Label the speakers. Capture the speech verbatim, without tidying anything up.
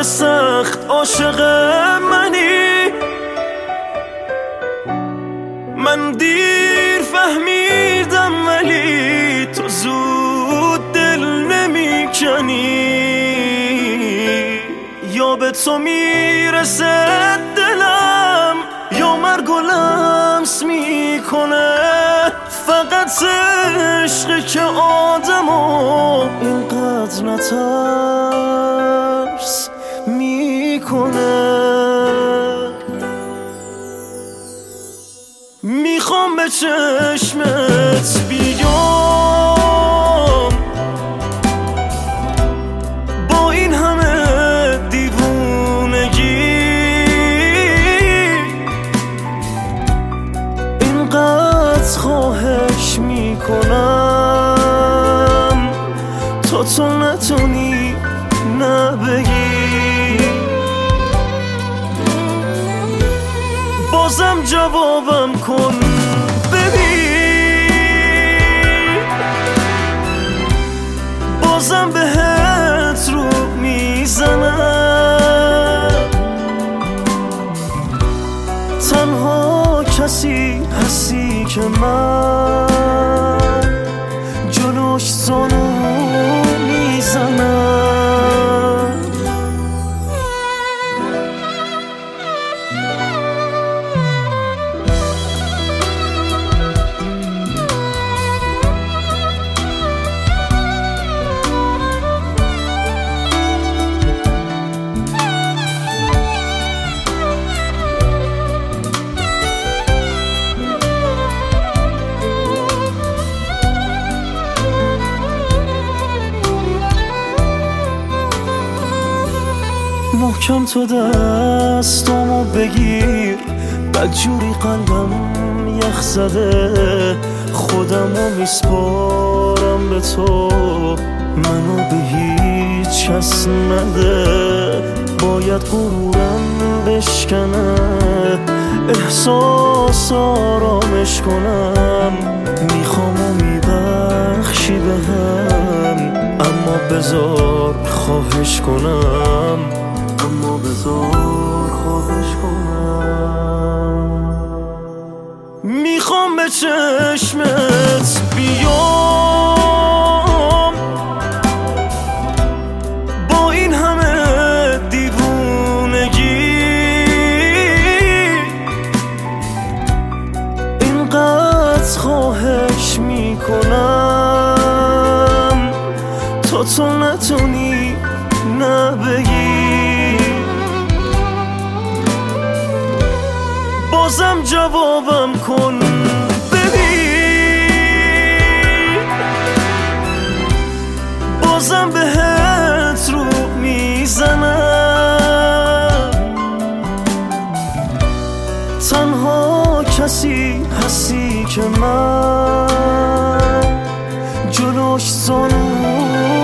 Speaker 1: که سخت عاشق منی. من دیر فهمیدم ولی تو زود دل نمی کنی. یا به تو میرسه دلم یا مرگ و لمس میکنه. فقط عشقی که آدمو اینقدر نترس میکنه. میخوام به چشمت بیام با این همه دیوونگی. اینقدر خواهش میکنم تا تو نتونی نبگی. بازم جوابم کن ببین. بازم بهت رو میزنم. تنها کسی هستی که من جلوش زانو میزنم. محکم تو دستامو بگیر، بدجوری قلبم یخ زده. خودمو میسپارم به تو، منو به هیچ کس نده. باید غرورم بشکنه، احساس آرامش کنم. میخوام و میبخشی بهم، اما بذار خواهش کنم. اما بذار خواهش کنم. میخوام به چشمت بیام با این همه دیوونگی. اینقدر خواهش میکنم تا تو نتونی نبگی. بازم جوابم کن ببین. بازم بهت رو میزنم. تنها کسی هستی که من جلوش زانو